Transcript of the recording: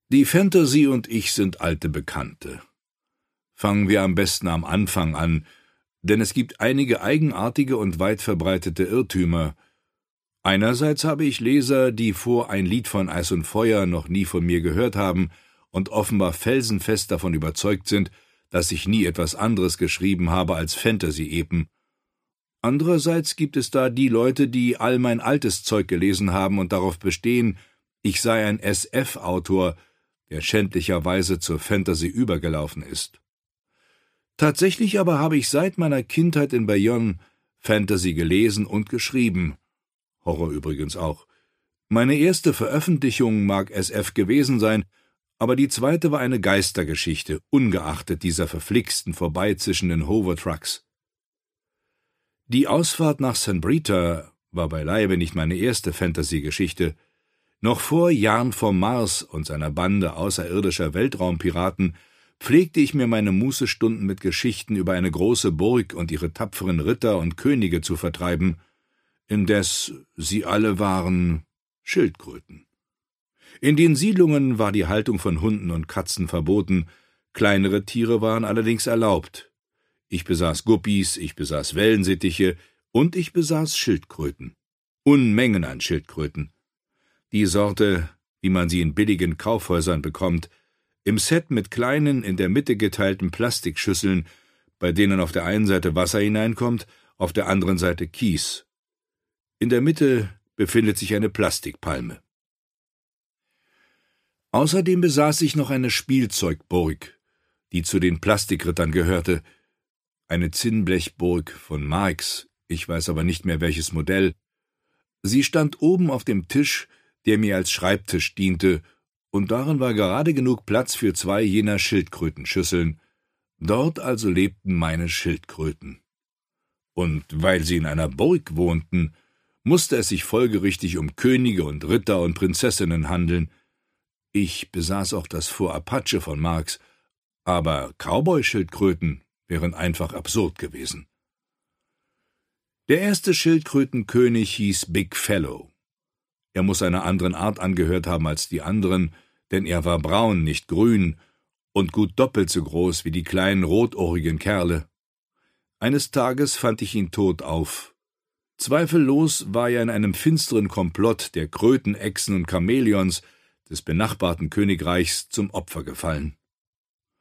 Die Fantasy und ich sind alte Bekannte. Fangen wir am besten am Anfang an, denn es gibt einige eigenartige und weit verbreitete Irrtümer. Einerseits habe ich Leser, die vor Ein Lied von Eis und Feuer noch nie von mir gehört haben und offenbar felsenfest davon überzeugt sind, dass ich nie etwas anderes geschrieben habe als Fantasy-Epen. Andererseits gibt es da die Leute, die all mein altes Zeug gelesen haben und darauf bestehen, ich sei ein SF-Autor, der schändlicherweise zur Fantasy übergelaufen ist. Tatsächlich aber habe ich seit meiner Kindheit in Bayonne Fantasy gelesen und geschrieben. Horror übrigens auch. Meine erste Veröffentlichung mag SF gewesen sein, aber die zweite war eine Geistergeschichte, ungeachtet dieser verflixten, vorbeizischenden Hover-Trucks. Die Ausfahrt nach St. Brita war beileibe nicht meine erste Fantasy-Geschichte. Noch vor Jan vom Mars und seiner Bande außerirdischer Weltraumpiraten pflegte ich mir meine Mußestunden mit Geschichten über eine große Burg und ihre tapferen Ritter und Könige zu vertreiben, indes sie alle waren Schildkröten. In den Siedlungen war die Haltung von Hunden und Katzen verboten, kleinere Tiere waren allerdings erlaubt. Ich besaß Guppies, ich besaß Wellensittiche und ich besaß Schildkröten. Unmengen an Schildkröten. Die Sorte, wie man sie in billigen Kaufhäusern bekommt, im Set mit kleinen, in der Mitte geteilten Plastikschüsseln, bei denen auf der einen Seite Wasser hineinkommt, auf der anderen Seite Kies. In der Mitte befindet sich eine Plastikpalme. Außerdem besaß ich noch eine Spielzeugburg, die zu den Plastikrittern gehörte, eine Zinnblechburg von Marx, ich weiß aber nicht mehr welches Modell. Sie stand oben auf dem Tisch, der mir als Schreibtisch diente, und darin war gerade genug Platz für 2 jener Schildkrötenschüsseln. Dort also lebten meine Schildkröten. Und weil sie in einer Burg wohnten, musste es sich folgerichtig um Könige und Ritter und Prinzessinnen handeln. Ich besaß auch das Fort Apache von Marx, aber Cowboy-Schildkröten wären einfach absurd gewesen. Der erste Schildkrötenkönig hieß Big Fellow. Er muss einer anderen Art angehört haben als die anderen, denn er war braun, nicht grün, und gut doppelt so groß wie die kleinen rotohrigen Kerle. Eines Tages fand ich ihn tot auf. Zweifellos war er in einem finsteren Komplott der Krötenechsen und Chamäleons des benachbarten Königreichs zum Opfer gefallen.